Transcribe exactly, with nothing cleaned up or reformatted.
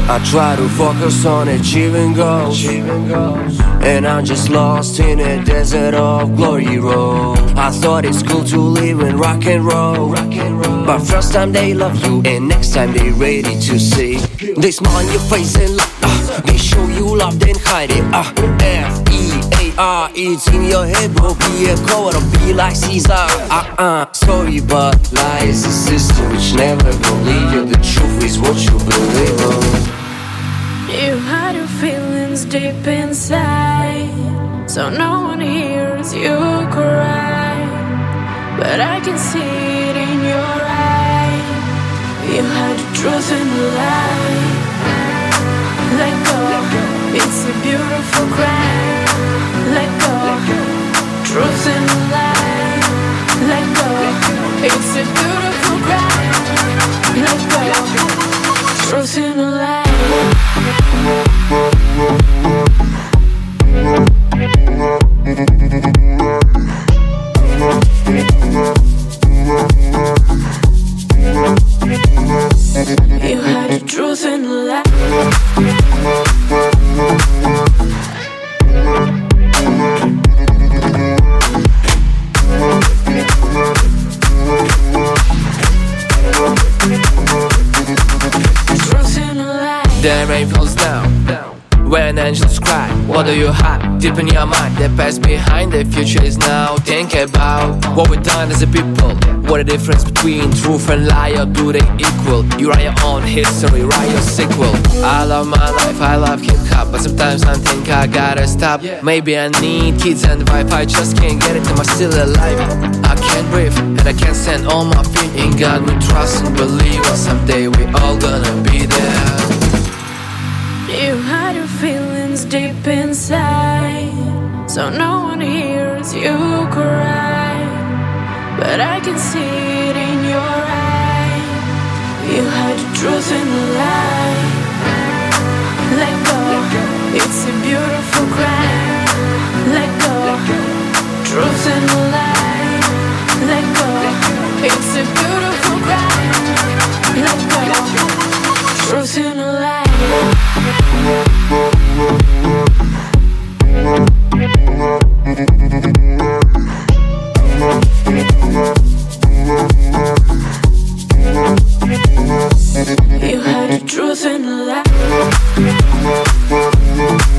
I try to focus on achieving goals, and I'm just lost in a desert of glory road. I thought it's cool to live in rock and roll, but first time they love you, and next time they ready to see. They smile on your face and uh, they show you love, then hide it. uh, F E A R, it's in your head, bro. Be a coward or be like Caesar. Uh-uh, sorry but lies, a system which never will leave you. The truth is what you believe on. You hide your feelings deep inside, so no one hears you cry. But I can see it in your eyes. You hide the truth and the lie. Let go, it's a beautiful crime. Let go, truth and the lie. Let go, it's a beautiful crime. Let go, truth and the lie. You hide the truth in the lie. The rain falls down when angels cry. What do you hide deep in your mind? The past behind, the future is now. Think about what we've done as a people. What the difference between truth and lie, or do they equal? You write your own history, write your sequel. I love my life, I love hip-hop, but sometimes I think I gotta stop. Maybe I need kids and wife, I just can't get it, am I still alive? I can't breathe, and I can't stand all my feet. In God we trust and believe, and someday we all gonna be there. You hide your feelings deep inside, so no one hears you cry. But I can see it in your eyes. You hide the truth and the lie. Let go, it's a beautiful crime. Let go, truth and the lie. Let go, it's a beautiful crime. Let go, truth and the lie. You hide the truth in the lie.